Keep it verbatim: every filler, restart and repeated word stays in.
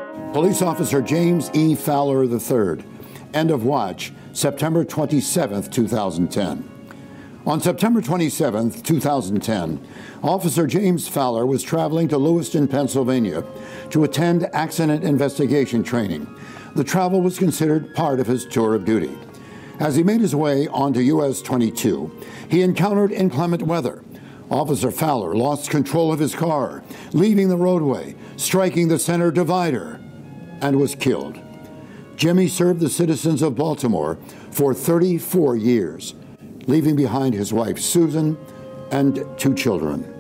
Police Officer James E. Fowler the third. End of watch, September twenty-seventh, two thousand ten. On September twenty-seventh, two thousand ten, Officer James Fowler was traveling to Lewiston, Pennsylvania to attend accident investigation training. The travel was considered part of his tour of duty. As he made his way onto U S twenty-two, he encountered inclement weather. Officer Fowler lost control of his car, leaving the roadway, striking the center divider, and was killed. Jimmy served the citizens of Baltimore for thirty-four years, leaving behind his wife, Susan, and two children.